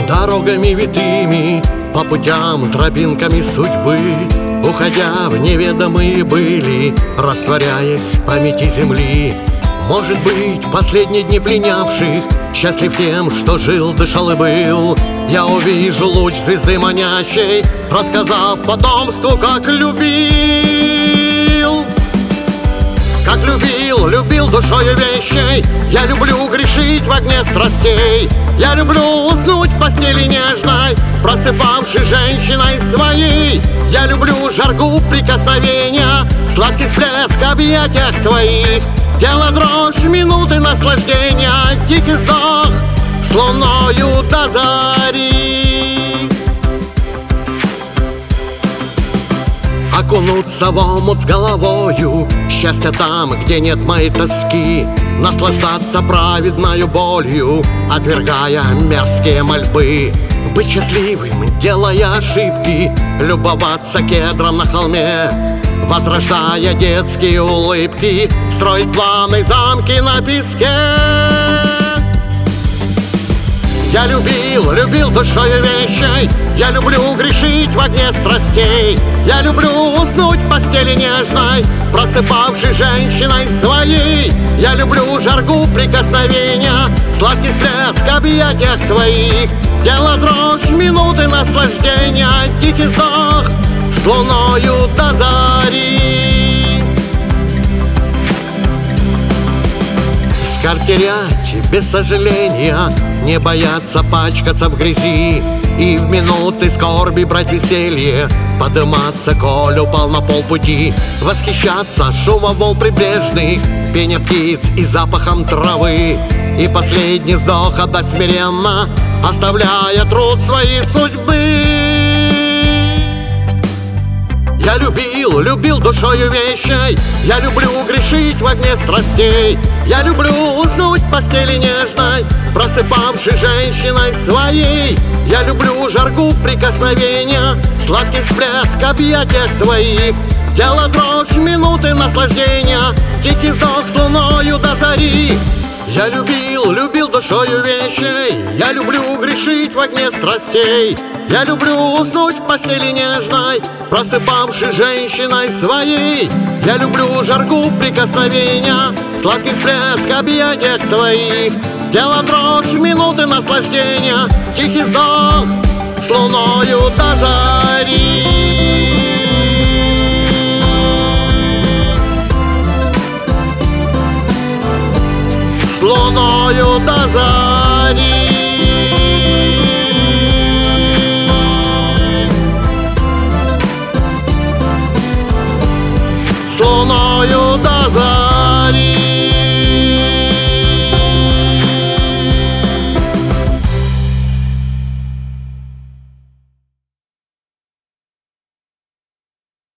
Дорогами витыми, по путям, тропинками судьбы, уходя в неведомые были, растворяясь в памяти земли. Может быть, последние дни пленявших, счастлив тем, что жил, дышал и был, я увижу луч звезды манящей, рассказав потомству, как любил. Как любил, любил душою вещей. Я люблю грешить в огне страстей. Я люблю уснуть в постели нежной, просыпавшей женщиной своей. Я люблю жаргу прикосновения, сладкий всплеск в объятиях твоих. Тело дрожь, минуты наслаждения, тихий вздох с луною до зари. Окунуться в омут с головою, счастье там, где нет моей тоски, наслаждаться праведною болью, отвергая мерзкие мольбы. Быть счастливым, делая ошибки, любоваться кедром на холме, возрождая детские улыбки, строить планы, замки на песке. Я любил, любил душою вещей. Я люблю грешить в огне страстей. Я люблю уснуть в постели нежной, просыпавшей женщиной своей. Я люблю жаргу прикосновения, сладкий всплеск в объятиях твоих. Тело дрожь, минуты наслаждения, тихий вздох с луною до зари. Скортерять без сожаления, не бояться пачкаться в грязи, и в минуты скорби брать веселье, подыматься, коль упал на полпути, восхищаться шумом волн прибрежных, пение птиц и запахом травы, и последний вздох отдать смиренно, оставляя труд своей судьбы. Я любил, любил душою вещей. Я люблю грешить в огне страстей. Я люблю уснуть в постели нежной, просыпавшей женщиной своей. Я люблю жаргу прикосновения, сладкий всплеск в объятиях твоих. Тело дрожь, минуты наслаждения, тихий вздох с луною до зари. Я любил, любил душою вещей. Я люблю грешить в огне страстей. Я люблю уснуть в постели нежной, просыпавшей женщиной своей. Я люблю жаргу прикосновения, сладкий всплеск в объятиях твоих. Тело дрожь, минуты наслаждения, тихий вздох с луною до зари. С луною до зари.